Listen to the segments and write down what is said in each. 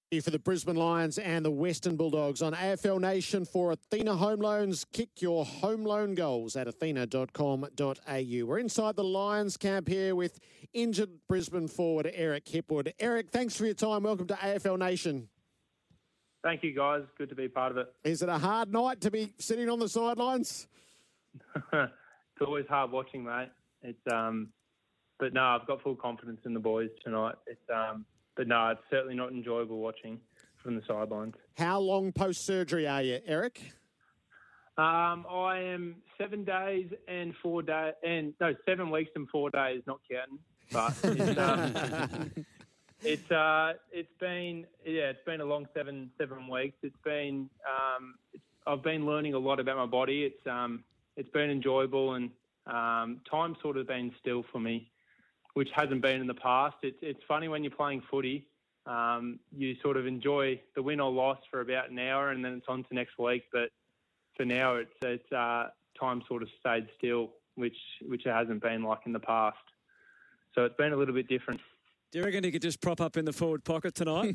For the Brisbane Lions and the Western Bulldogs on AFL Nation for Athena Home Loans. Kick your home loan goals at athena.com.au. We're inside the Lions camp here with injured Brisbane forward Eric Hipwood. Eric, thanks for your time. Welcome to AFL Nation. Thank you, guys. Good to be part of it. Is it a hard night to be sitting on the sidelines? It's always hard watching, mate. But no, I've got full confidence in the boys tonight. But no, it's certainly not enjoyable watching from the sidelines. How long post-surgery are you, Eric? I am 7 days and 4 days, 7 weeks and 4 days, not counting. But it's been a long seven weeks. I've been learning a lot about my body. It's been enjoyable, and time's sort of been still for me, which hasn't been in the past. It's funny when you're playing footy, you sort of enjoy the win or loss for about an hour, and then it's on to next week. But for now, it's time sort of stayed still, which it hasn't been like in the past. So it's been a little bit different. Do you reckon he could just prop up in the forward pocket tonight?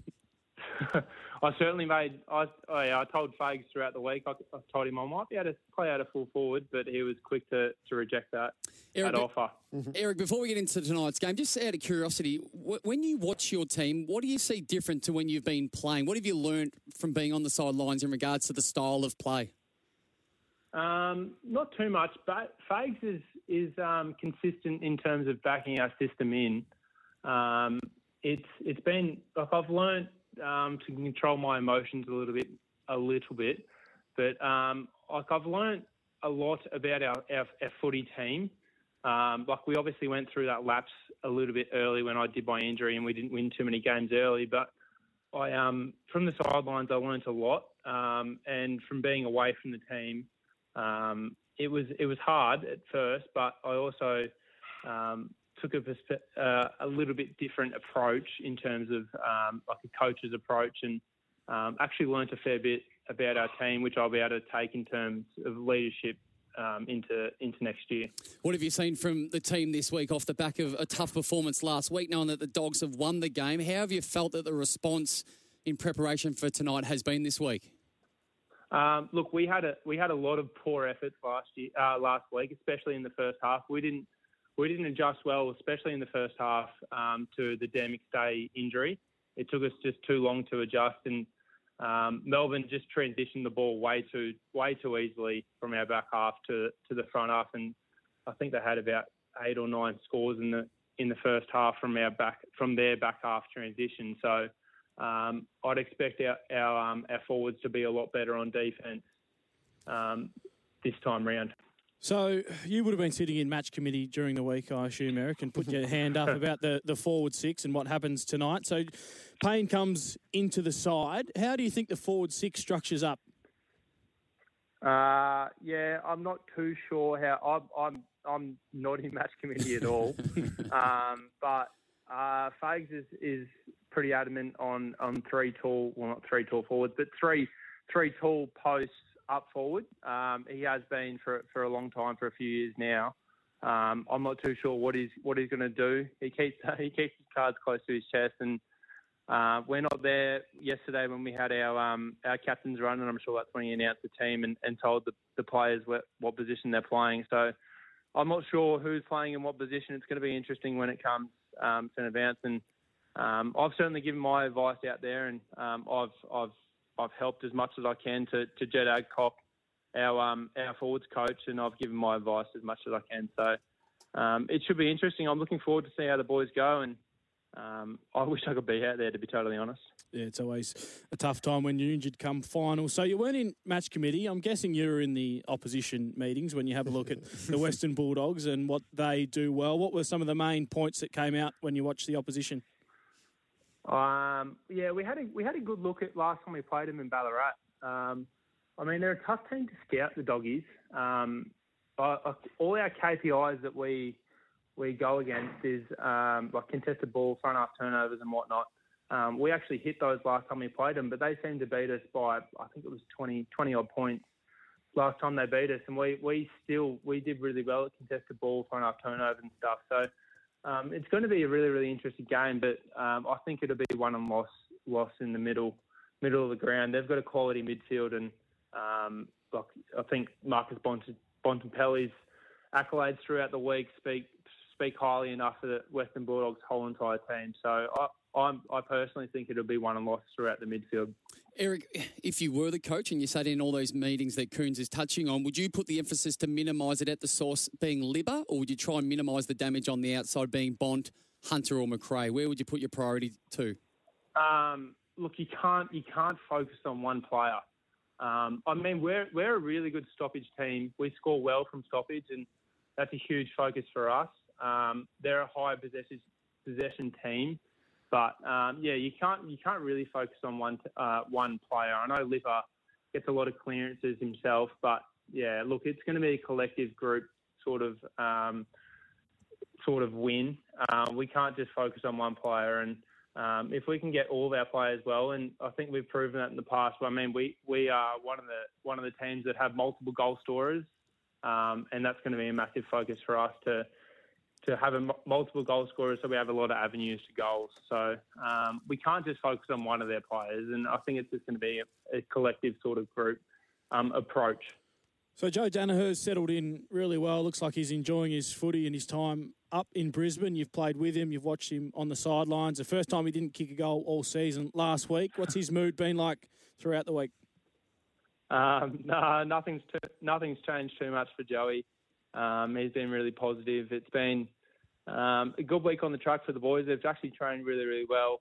I certainly I told Fags throughout the week, I told him I might be able to play out a full forward, but he was quick to reject that offer. Eric, before we get into tonight's game, just out of curiosity, when you watch your team, what do you see different to when you've been playing? What have you learned from being on the sidelines in regards to the style of play? Not too much, but Fags is consistent in terms of backing our system in. It's been like I've learned to control my emotions a little bit, but like I've learned a lot about our footy team. Like we obviously went through that lapse a little bit early when I did my injury, and we didn't win too many games early. But I from the sidelines I learned a lot, and from being away from the team, it was hard at first, but I also took a little bit different approach in terms of like a coach's approach, and actually learnt a fair bit about our team, which I'll be able to take in terms of leadership into next year. What have you seen from the team this week off the back of a tough performance last week, knowing that the Dogs have won the game? How have you felt that the response in preparation for tonight has been this week? Look, we had a lot of poor efforts last week, especially in the first half. We didn't adjust well, especially in the first half, to the Dan McStay injury. It took us just too long to adjust, and Melbourne just transitioned the ball way too easily from our back half to the front half, and I think they had about 8 or 9 scores in the first half from their back half transition. So I'd expect our forwards to be a lot better on defence this time round. So you would have been sitting in match committee during the week, I assume, Eric, and put your hand up about the forward six and what happens tonight. So Payne comes into the side. How do you think the forward six structures up? Yeah, I'm not too sure how. I'm not in match committee at all. But Fags is pretty adamant on 3 tall, well, not 3 tall forwards, but three tall posts up forward. He has been for a long time, for a few years now. I'm not too sure what he's going to do. He keeps his cards close to his chest, and we're not there yesterday when we had our captain's run, and I'm sure that's when he announced the team and told the players what position they're playing. So I'm not sure who's playing in what position. It's going to be interesting when it comes to an advance, and I've certainly given my advice out there, and I've helped as much as I can to Jed Adcock, our forwards coach, and I've given my advice as much as I can. So it should be interesting. I'm looking forward to see how the boys go, and I wish I could be out there, to be totally honest. Yeah, it's always a tough time when you're injured come final. So you weren't in match committee. I'm guessing you were in the opposition meetings when you have a look at the Western Bulldogs and what they do well. What were some of the main points that came out when you watched the opposition? Yeah, we had a good look at last time we played them in Ballarat. I mean, they're a tough team to scout, the Doggies. All our KPIs that we go against is like contested ball, front half turnovers and whatnot. We actually hit those last time we played them, but they seemed to beat us by, I think it was 20 odd points last time they beat us. And we did really well at contested ball, front half turnovers and stuff. So it's going to be a really, really interesting game, but I think it'll be won and lost loss in the middle of the ground. They've got a quality midfield, and I think Marcus Bontempelli's accolades throughout the week speak highly enough for the Western Bulldogs' whole entire team. So I personally think it'll be won and lost throughout the midfield. Eric, if you were the coach and you sat in all those meetings that Coons is touching on, would you put the emphasis to minimise it at the source being Libba, or would you try and minimise the damage on the outside being Bont, Hunter or McRae? Where would you put your priority to? Look, you can't focus on one player. I mean, we're a really good stoppage team. We score well from stoppage, and that's a huge focus for us. They're a high possession team, but you can't really focus on one player. I know Lipper gets a lot of clearances himself, but yeah, look, it's going to be a collective group sort of win. We can't just focus on one player, and if we can get all of our players well, and I think we've proven that in the past. I mean, we are one of the teams that have multiple goal scorers, and that's going to be a massive focus for us to have multiple goal scorers, so we have a lot of avenues to goals. So we can't just focus on one of their players, and I think it's just going to be a collective sort of group approach. So Joe Danaher's settled in really well. Looks like he's enjoying his footy and his time up in Brisbane. You've played with him. You've watched him on the sidelines. The first time he didn't kick a goal all season last week. What's his mood been like throughout the week? No, nothing's changed too much for Joey. He's been really positive. It's been a good week on the track for the boys. They've actually trained really, really well.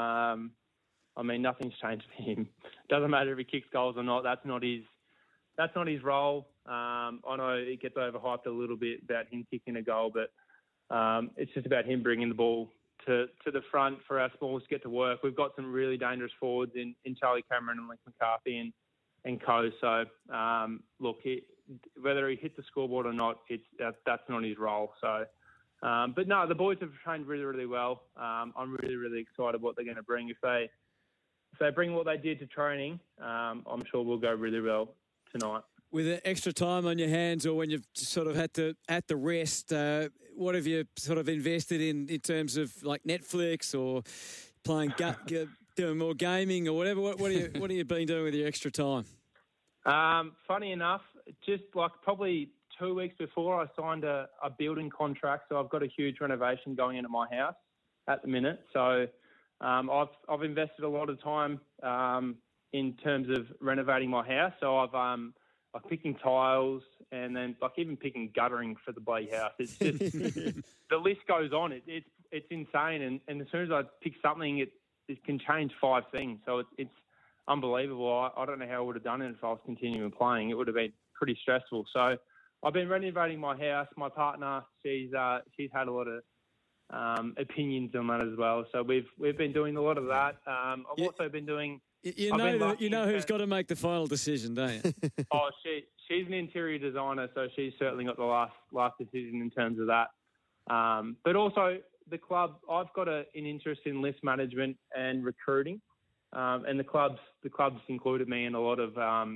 I mean, nothing's changed for him. Doesn't matter if he kicks goals or not. That's not his role. I know it gets overhyped a little bit about him kicking a goal, but it's just about him bringing the ball to the front for our smalls to get to work. We've got some really dangerous forwards in Charlie Cameron and Link McCarthy and co. So, look, whether he hits the scoreboard or not, that's not his role. So, but no, the boys have trained really, really well. I'm really, really excited what they're going to bring. If they bring what they did to training, I'm sure we'll go really well tonight. With the extra time on your hands, or when you've sort of had to rest, what have you sort of invested in terms of like Netflix or playing, doing more gaming or whatever? What have you been doing with your extra time? Funny enough, just like probably 2 weeks before, I signed a building contract, so I've got a huge renovation going into my house at the minute. So I've invested a lot of time in terms of renovating my house. So I'm picking tiles and then like even picking guttering for the bloody house. It's just the list goes on. It's insane, and as soon as I pick something, it can change 5 things. So it's unbelievable. I don't know how I would have done it if I was continuing playing. It would have been pretty stressful. So I've been renovating my house. My partner, she's had a lot of opinions on that as well. So we've been doing a lot of that. I've also been doing. You know who's got to make the final decision, don't you? Oh, she's an interior designer, so she's certainly got the last decision in terms of that. But also the club, I've got an interest in list management and recruiting, and the club's included me in a lot of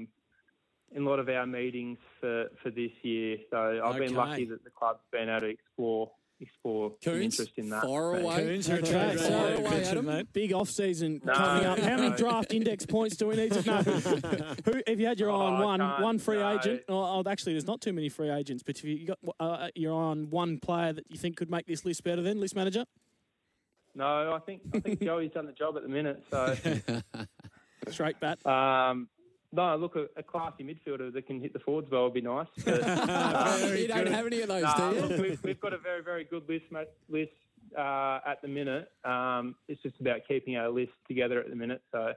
our meetings for this year. So I've been lucky that the club's been able to explore some interest in that. Far away. Coons, you're a trade veteran, mate. Big off-season coming up. How many draft index points do we need to know? Who, if you had your eye on one free agent, actually there's not too many free agents, but if you got your eye on one player that you think could make this list better than list manager? No, I think Joey's done the job at the minute. So straight bat. No, look, a classy midfielder that can hit the forwards well would be nice. But, you don't have any of those, do you? Look, we've got a very, very good list at the minute. It's just about keeping our list together at the minute. So,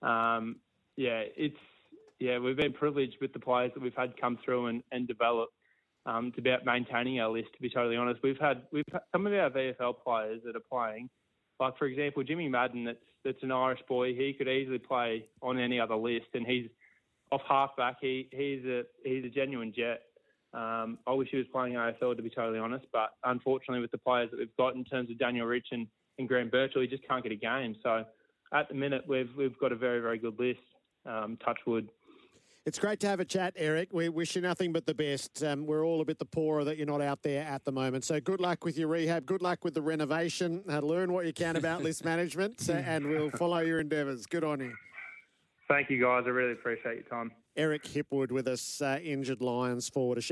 we've been privileged with the players that we've had come through and develop. It's about maintaining our list, to be totally honest. We've had some of our VFL players that are playing. Like, for example, Jimmy Madden, that's an Irish boy. He could easily play on any other list, and he's off halfback. He's a genuine jet. I wish he was playing AFL, to be totally honest, but unfortunately with the players that we've got in terms of Daniel Rich and Graham Birchall, he just can't get a game. So at the minute, we've got a very, very good list, touch wood. It's great to have a chat, Eric. We wish you nothing but the best. We're all a bit the poorer that you're not out there at the moment. So good luck with your rehab. Good luck with the renovation. Learn what you can about list management, and we'll follow your endeavours. Good on you. Thank you, guys. I really appreciate your time. Eric Hipwood with us, injured Lions forward.